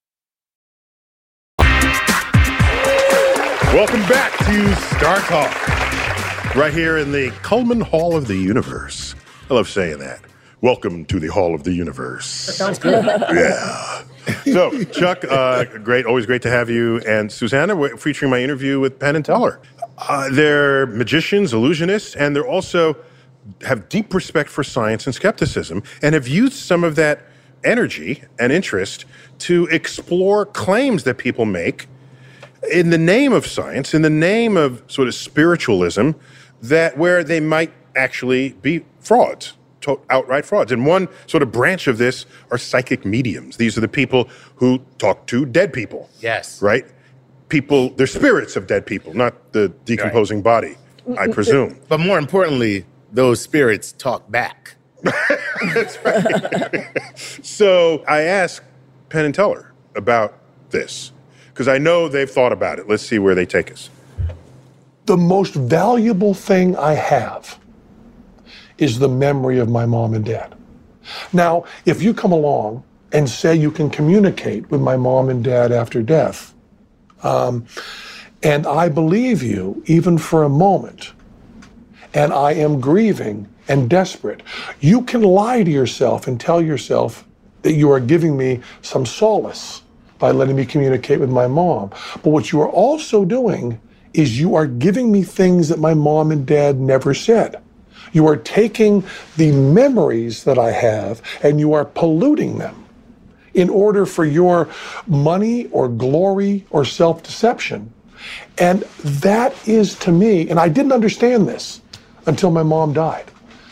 Speaker 3: Welcome back to Star Talk, right here in the Cullman Hall of the Universe. I love saying that. Welcome to the Hall of the Universe.
Speaker 11: That sounds good.
Speaker 3: Yeah. So, Chuck, always great to have you. And Susanna, we're featuring my interview with Penn and Teller. They're magicians, illusionists, and they're also have deep respect for science and skepticism, and have used some of that energy and interest to explore claims that people make in the name of science, in the name of sort of spiritualism, that where they might actually be frauds. Outright frauds. And one sort of branch of this are psychic mediums. These are the people who talk to dead people.
Speaker 7: Yes.
Speaker 3: Right? People, they're spirits of dead people, not the decomposing body, I presume.
Speaker 7: But more importantly, those spirits talk back.
Speaker 3: That's right. So I asked Penn and Teller about this, because I know they've thought about it. Let's see where they take us.
Speaker 6: The most valuable thing I have is the memory of my mom and dad. Now, if you come along and say you can communicate with my mom and dad after death, and I believe you even for a moment, and I am grieving and desperate, you can lie to yourself and tell yourself that you are giving me some solace by letting me communicate with my mom. But what you are also doing is you are giving me things that my mom and dad never said. You are taking the memories that I have and you are polluting them in order for your money or glory or self-deception. And that is, to me, and I didn't understand this until my mom died.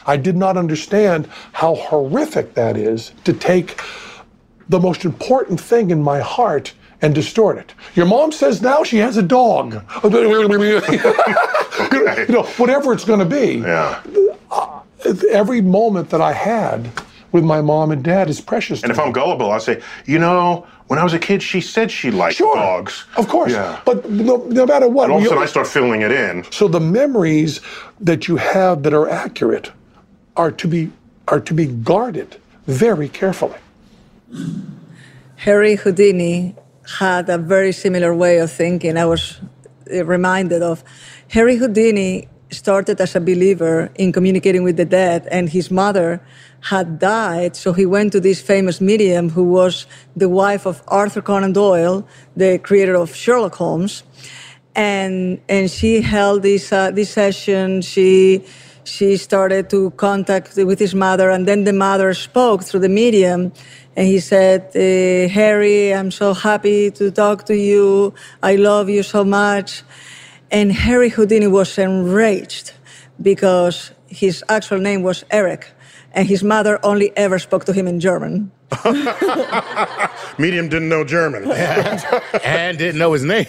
Speaker 6: I did not understand how horrific that is to take the most important thing in my heart and distort it. Your mom says now she has a dog. Whatever it's going to be.
Speaker 3: Yeah.
Speaker 6: Every moment that I had with my mom and dad is precious to me.
Speaker 3: And if I'm gullible, I'll say, when I was a kid, she said she liked dogs.
Speaker 6: Of course.
Speaker 3: Yeah.
Speaker 6: But no matter what.
Speaker 3: And all of a sudden I start filling it in.
Speaker 6: So the memories that you have that are accurate are to be guarded very carefully.
Speaker 5: Harry Houdini had a very similar way of thinking. I was reminded of Harry Houdini started as a believer in communicating with the dead, and his mother had died, so he went to this famous medium who was the wife of Arthur Conan Doyle, the creator of Sherlock Holmes, and she held this session. She started to contact with his mother, and then the mother spoke through the medium, and he said, Harry, I'm so happy to talk to you. I love you so much. And Harry Houdini was enraged because his actual name was Eric, and his mother only ever spoke to him in German.
Speaker 3: Medium didn't know German.
Speaker 7: And didn't know his name.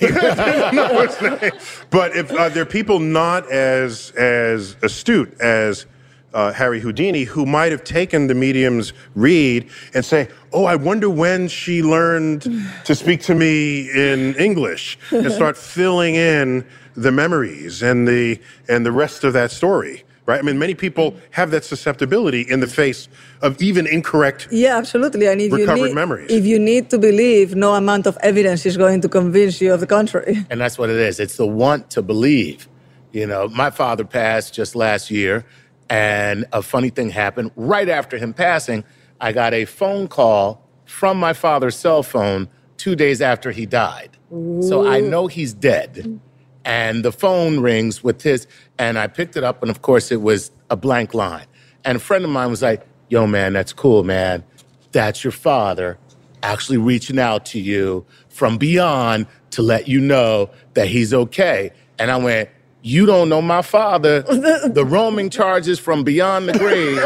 Speaker 3: But if there are people not as astute as Harry Houdini who might have taken the medium's read and say, I wonder when she learned to speak to me in English, and start filling in the memories and the rest of that story. Right? I mean, many people have that susceptibility in the face of even incorrect
Speaker 5: absolutely. And
Speaker 3: recovered memories.
Speaker 5: If you need to believe, no amount of evidence is going to convince you of the contrary.
Speaker 7: And that's what it is. It's the want to believe. My father passed just last year, and a funny thing happened. Right after him passing, I got a phone call from my father's cell phone 2 days after he died. Ooh. So I know he's dead. And the phone rings with and I picked it up, and of course it was a blank line. And a friend of mine was like, yo, man, that's cool, man. That's your father actually reaching out to you from beyond to let you know that he's okay. And I went, you don't know my father. The roaming charges from beyond the grave.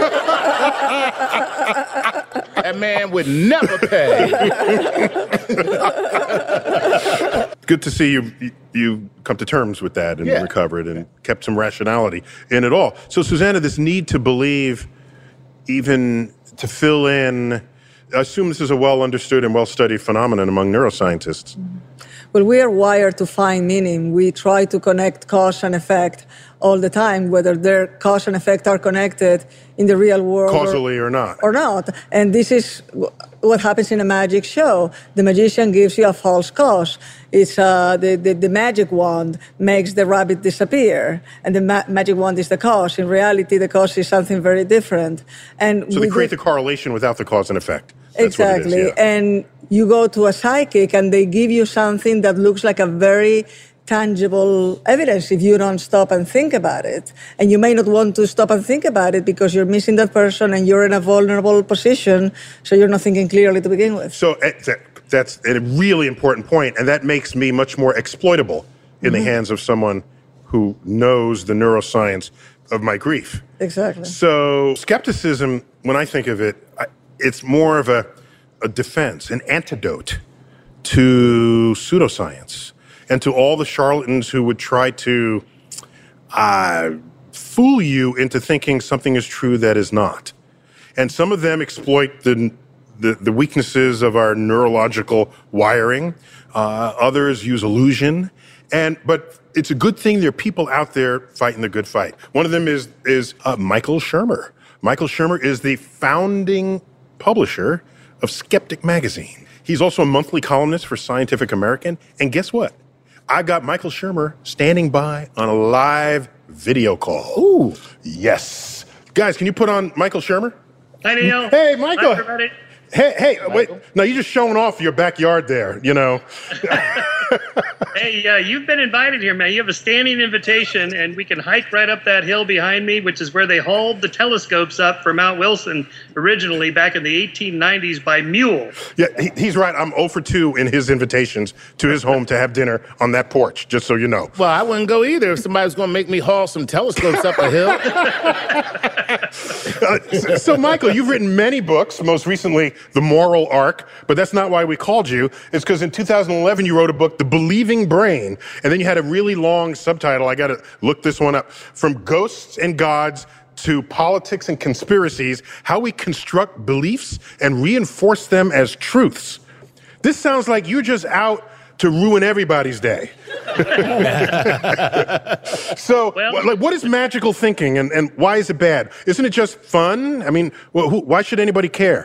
Speaker 7: That man would never pay.
Speaker 3: Good to see you come to terms with that and recovered and kept some rationality in it all. So, Susanna, this need to believe, even to fill in, I assume this is a well-understood and well-studied phenomenon among neuroscientists.
Speaker 5: Well, we are wired to find meaning. We try to connect cause and effect all the time, whether their cause and effect are connected in the real world.
Speaker 3: Causally or not.
Speaker 5: Or not. And this is what happens in a magic show. The magician gives you a false cause. It's the magic wand makes the rabbit disappear, and the magic wand is the cause. In reality, the cause is something very different. And
Speaker 3: so they create the correlation without the cause and effect.
Speaker 5: That's exactly. What it is, yeah. And you go to a psychic and they give you something that looks like a very tangible evidence if you don't stop and think about it. And you may not want to stop and think about it because you're missing that person and you're in a vulnerable position, so you're not thinking clearly to begin with.
Speaker 3: So that's a really important point, and that makes me much more exploitable in the hands of someone who knows the neuroscience of my grief.
Speaker 5: Exactly.
Speaker 3: So skepticism, when I think of it, it's more of a defense, an antidote to pseudoscience and to all the charlatans who would try to fool you into thinking something is true that is not. And some of them exploit the weaknesses of our neurological wiring. Others use illusion. But it's a good thing there are people out there fighting the good fight. One of them is Michael Shermer. Michael Shermer is the founding publisher of Skeptic Magazine. He's also a monthly columnist for Scientific American. And guess what? I got Michael Shermer standing by on a live video call.
Speaker 7: Ooh.
Speaker 3: Yes. Guys, can you put on Michael Shermer?
Speaker 11: Hi, Neil.
Speaker 3: Hey, Michael.
Speaker 11: Hi, everybody.
Speaker 3: Hey, wait. No, you're just showing off your backyard there, you know.
Speaker 11: Hey, you've been invited here, man. You have a standing invitation, and we can hike right up that hill behind me, which is where they hauled the telescopes up for Mount Wilson originally back in the 1890s by mule.
Speaker 3: Yeah, he's right. I'm 0 for 2 in his invitations to his home to have dinner on that porch, just so you know.
Speaker 7: Well, I wouldn't go either if somebody was going to make me haul some telescopes up a hill.
Speaker 3: So, Michael, you've written many books, most recently The Moral Arc, but that's not why we called you. It's because in 2011 you wrote a book, The Believing Brain, and then you had a really long subtitle. I got to look this one up. From Ghosts and Gods to Politics and Conspiracies, How We Construct Beliefs and Reinforce Them as Truths. This sounds like you're just out to ruin everybody's day. So, what is magical thinking, and why is it bad? Isn't it just fun? I mean, why should anybody care?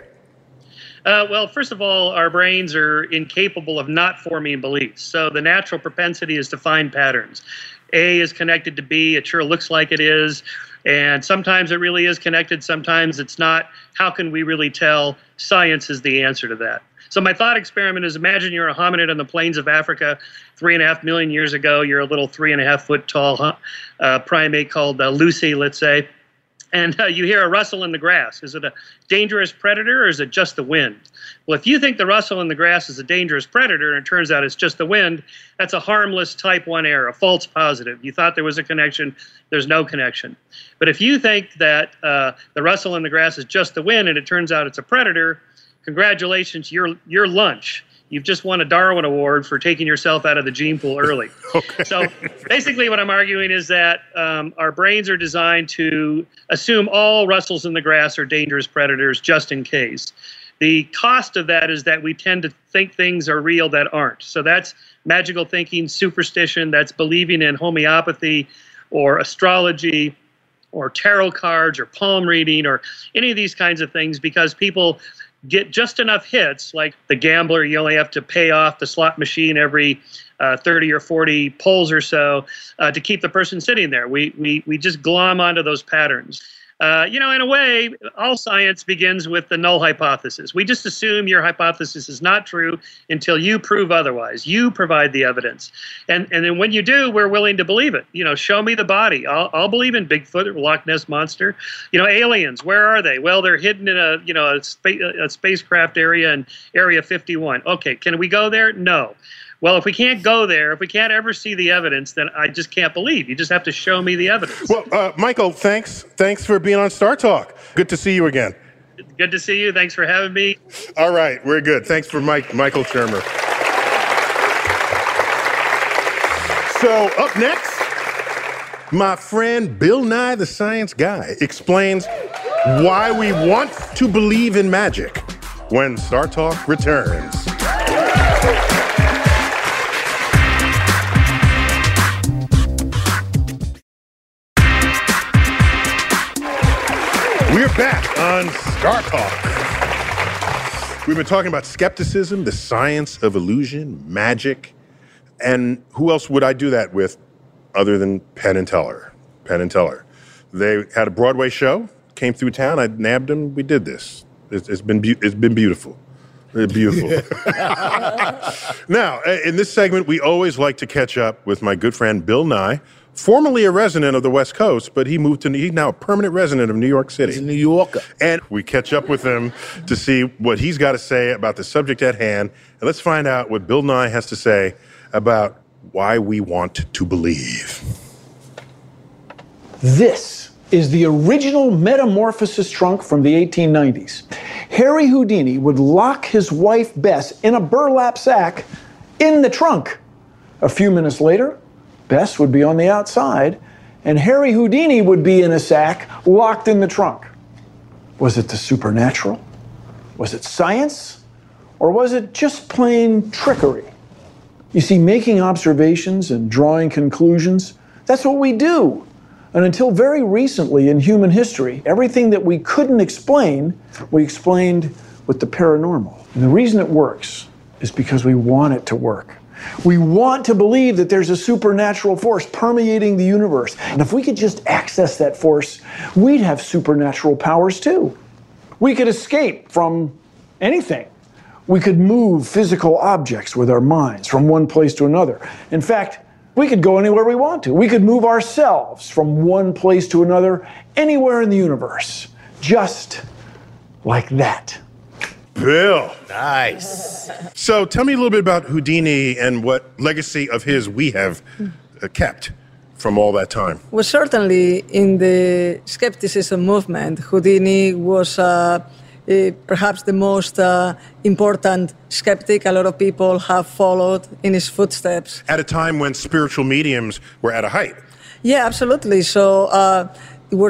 Speaker 11: Well, first of all, our brains are incapable of not forming beliefs. So the natural propensity is to find patterns. A is connected to B. It sure looks like it is. And sometimes it really is connected. Sometimes it's not. How can we really tell? Science is the answer to that. So my thought experiment is, imagine you're a hominid on the plains of Africa 3.5 million years ago. You're a little 3.5 foot tall primate called Lucy, let's say. And you hear a rustle in the grass. Is it a dangerous predator, or is it just the wind? Well, if you think the rustle in the grass is a dangerous predator and it turns out it's just the wind, that's a harmless type 1 error, a false positive. You thought there was a connection. There's no connection. But if you think that the rustle in the grass is just the wind and it turns out it's a predator, congratulations, your lunch. You've just won a Darwin Award for taking yourself out of the gene pool early. Okay. So basically what I'm arguing is that our brains are designed to assume all rustles in the grass are dangerous predators just in case. The cost of that is that we tend to think things are real that aren't. So that's magical thinking, superstition, that's believing in homeopathy or astrology or tarot cards or palm reading or any of these kinds of things, because people get just enough hits, like the gambler, you only have to pay off the slot machine every 30 or 40 pulls or so to keep the person sitting there. We just glom onto those patterns. In a way, all science begins with the null hypothesis. We just assume your hypothesis is not true until you prove otherwise. You provide the evidence. And then when you do, we're willing to believe it. Show me the body. I'll believe in Bigfoot or Loch Ness Monster. Aliens, where are they? Well, they're hidden in a spacecraft area in Area 51. Okay, can we go there? No. Well, if we can't go there, if we can't ever see the evidence, then I just can't believe. You just have to show me the evidence.
Speaker 3: Well, Michael, thanks for being on Star Talk. Good to see you again.
Speaker 11: Good to see you. Thanks for having me.
Speaker 3: All right, we're good. Thanks for Michael Shermer. So up next, my friend Bill Nye the Science Guy explains why we want to believe in magic when Star Talk returns. We're back on Star Talk. We've been talking about skepticism, the science of illusion, magic, and who else would I do that with other than Penn and Teller? Penn and Teller. They had a Broadway show, came through town, I nabbed them, we did this. It's been beautiful. Beautiful. Now, in this segment, we always like to catch up with my good friend Bill Nye, formerly a resident of the West Coast, but he's now a permanent resident of New York City.
Speaker 7: He's a New Yorker.
Speaker 3: And we catch up with him to see what he's got to say about the subject at hand. And let's find out what Bill Nye has to say about why we want to believe.
Speaker 12: This is the original Metamorphosis trunk from the 1890s. Harry Houdini would lock his wife Bess in a burlap sack in the trunk. A few minutes later, Bess would be on the outside, and Harry Houdini would be in a sack locked in the trunk. Was it the supernatural? Was it science? Or was it just plain trickery? You see, making observations and drawing conclusions, that's what we do. And until very recently in human history, everything that we couldn't explain, we explained with the paranormal. And the reason it works is because we want it to work. We want to believe that there's a supernatural force permeating the universe. And if we could just access that force, we'd have supernatural powers too. We could escape from anything. We could move physical objects with our minds from one place to another. In fact, we could go anywhere we want to. We could move ourselves from one place to another, anywhere in the universe, just like that.
Speaker 3: Bill.
Speaker 7: Nice.
Speaker 3: So tell me a little bit about Houdini and what legacy of his we have kept from all that time.
Speaker 5: Well, certainly in the skepticism movement, Houdini was perhaps the most important skeptic. A lot of people have followed in his footsteps.
Speaker 3: At a time when spiritual mediums were at a height.
Speaker 5: Yeah, absolutely. So we're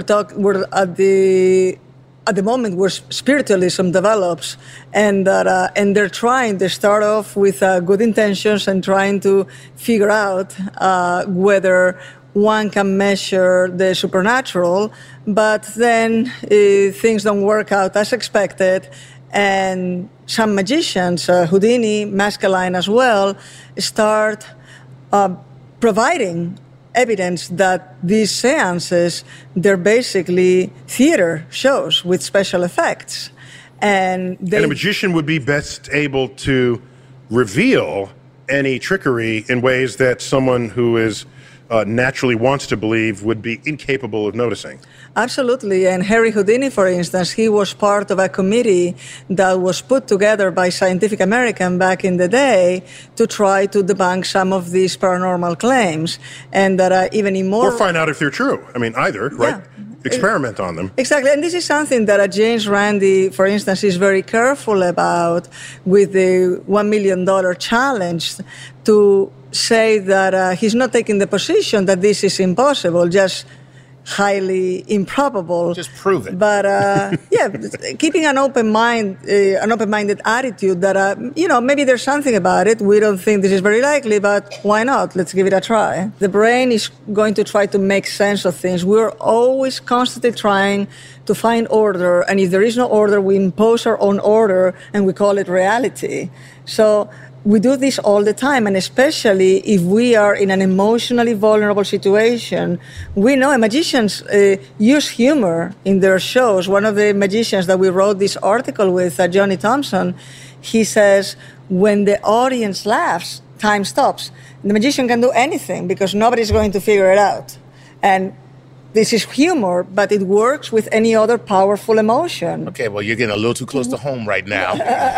Speaker 5: at the moment where spiritualism develops, and they're trying. They start off with good intentions and trying to figure out whether one can measure the supernatural, but then things don't work out as expected, and some magicians, Houdini, Maskelyne as well, start providing evidence that these seances, they're basically theater shows with special effects. And
Speaker 3: a magician would be best able to reveal any trickery in ways that someone who is naturally wants to believe would be incapable of noticing.
Speaker 5: Absolutely. And Harry Houdini, for instance, he was part of a committee that was put together by Scientific American back in the day to try to debunk some of these paranormal claims. And that even in more...
Speaker 3: Or find out if they're true. I mean, either, right? Experiment on them.
Speaker 5: Exactly. And this is something that James Randi, for instance, is very careful about with the $1 million challenge to say that he's not taking the position that this is impossible, just highly improbable.
Speaker 7: Just prove it.
Speaker 5: But keeping an open mind, an open-minded attitude that maybe there's something about it. We don't think this is very likely, but why not? Let's give it a try. The brain is going to try to make sense of things. We're always constantly trying to find order, and if there is no order, we impose our own order, and we call it reality. So we do this all the time, and especially if we are in an emotionally vulnerable situation. We know magicians use humor in their shows. One of the magicians that we wrote this article with, Johnny Thompson, he says, when the audience laughs, time stops. The magician can do anything because nobody's going to figure it out. And this is humor, but it works with any other powerful emotion.
Speaker 7: Okay, well, you're getting a little too close to home right now.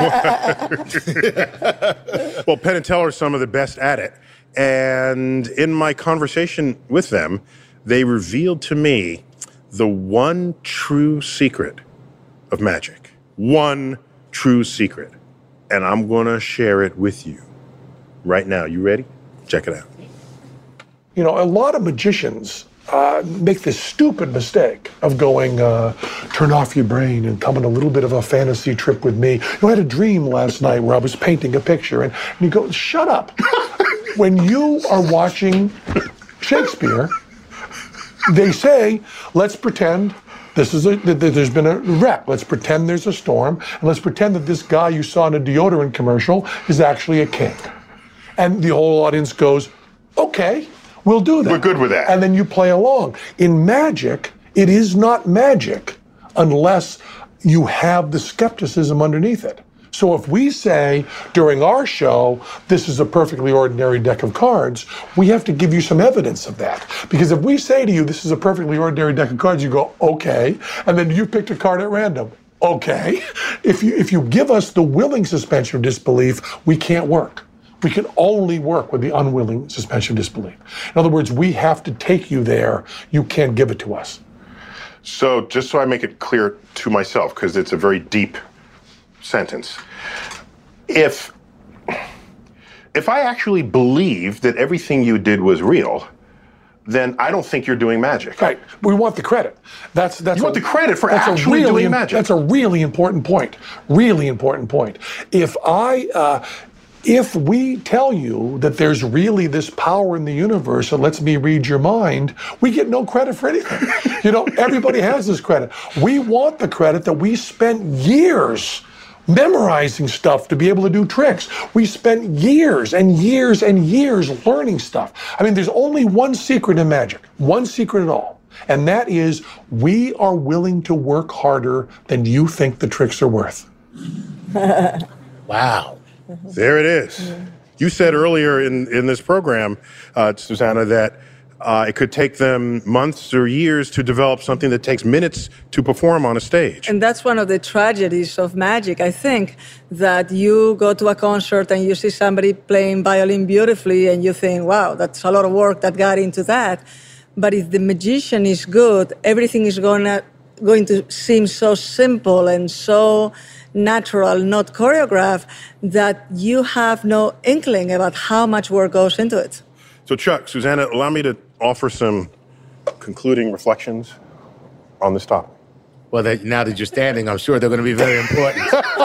Speaker 3: Well, Penn and Teller are some of the best at it. And in my conversation with them, they revealed to me the one true secret of magic. One true secret. And I'm going to share it with you right now. You ready? Check it out.
Speaker 6: You know, a lot of magicians make this stupid mistake of going, turn off your brain and come on a little bit of a fantasy trip with me. I had a dream last night where I was painting a picture, and you go, shut up. When you are watching Shakespeare, they say, let's pretend there's been a wreck. Let's pretend there's a storm, and let's pretend that this guy you saw in a deodorant commercial is actually a king. And the whole audience goes, okay, we'll do that.
Speaker 3: We're good with that.
Speaker 6: And then you play along. In magic, it is not magic unless you have the skepticism underneath it. So if we say during our show, this is a perfectly ordinary deck of cards, we have to give you some evidence of that. Because if we say to you, this is a perfectly ordinary deck of cards, you go, okay. And then you picked a card at random. Okay. If you give us the willing suspension of disbelief, we can't work. We can only work with the unwilling suspension of disbelief. In other words, we have to take you there. You can't give it to us.
Speaker 3: So just so I make it clear to myself, because it's a very deep sentence. If I actually believe that everything you did was real, then I don't think you're doing magic.
Speaker 6: Right. We want the credit. That's
Speaker 3: you want the credit for actually doing magic.
Speaker 6: That's a really important point. Really important point. If we tell you that there's really this power in the universe that lets me read your mind, we get no credit for anything. Everybody has this credit. We want the credit that we spent years memorizing stuff to be able to do tricks. We spent years and years and years learning stuff. I mean, there's only one secret in magic, one secret at all. And that is we are willing to work harder than you think the tricks are worth.
Speaker 7: Wow.
Speaker 3: There it is. You said earlier in this program, Susanna, that it could take them months or years to develop something that takes minutes to perform on a stage.
Speaker 5: And that's one of the tragedies of magic, I think, that you go to a concert and you see somebody playing violin beautifully and you think, wow, that's a lot of work that got into that. But if the magician is good, everything is going to seem so simple and so natural, not choreographed, that you have no inkling about how much work goes into it.
Speaker 3: So Chuck, Susanna, allow me to offer some concluding reflections on this topic.
Speaker 7: Well, now that you're standing, I'm sure they're going to be very important.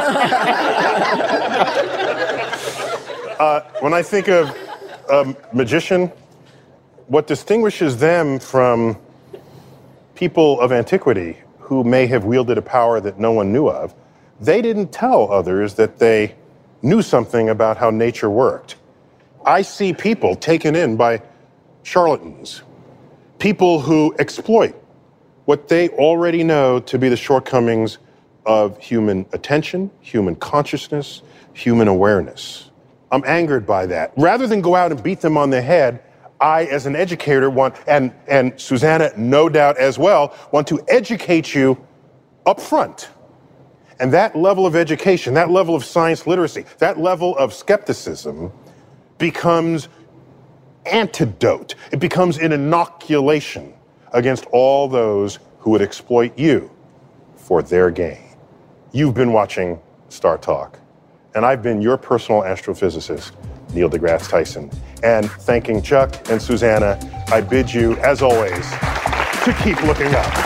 Speaker 3: When I think of a magician, what distinguishes them from people of antiquity who may have wielded a power that no one knew of, they didn't tell others that they knew something about how nature worked. I see people taken in by charlatans, people who exploit what they already know to be the shortcomings of human attention, human consciousness, human awareness. I'm angered by that. Rather than go out and beat them on the head, I, as an educator, want, and Susanna, no doubt as well, want to educate you up front. And that level of education, that level of science literacy, that level of skepticism becomes antidote. It becomes an inoculation against all those who would exploit you for their gain. You've been watching Star Talk, and I've been your personal astrophysicist, Neil deGrasse Tyson. And thanking Chuck and Susanna, I bid you, as always, to keep looking up.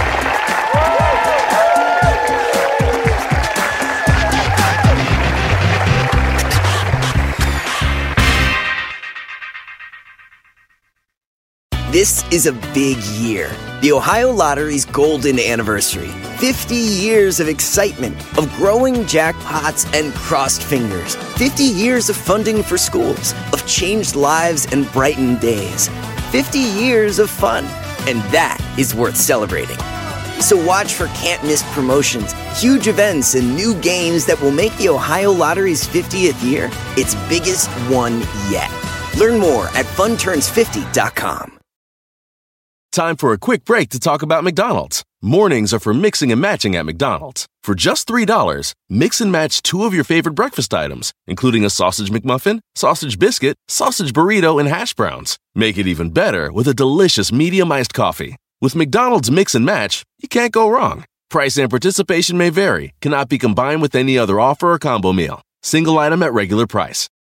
Speaker 13: This is a big year. The Ohio Lottery's golden anniversary. 50 years of excitement, of growing jackpots and crossed fingers. 50 years of funding for schools, of changed lives and brightened days. 50 years of fun, and that is worth celebrating. So watch for can't-miss promotions, huge events, and new games that will make the Ohio Lottery's 50th year its biggest one yet. Learn more at funturns50.com.
Speaker 9: Time for a quick break to talk about McDonald's. Mornings are for mixing and matching at McDonald's. For just $3, mix and match 2 of your favorite breakfast items, including a sausage McMuffin, sausage biscuit, sausage burrito, and hash browns. Make it even better with a delicious medium iced coffee. With McDonald's Mix and Match, you can't go wrong. Price and participation may vary, cannot be combined with any other offer or combo meal. Single item at regular price.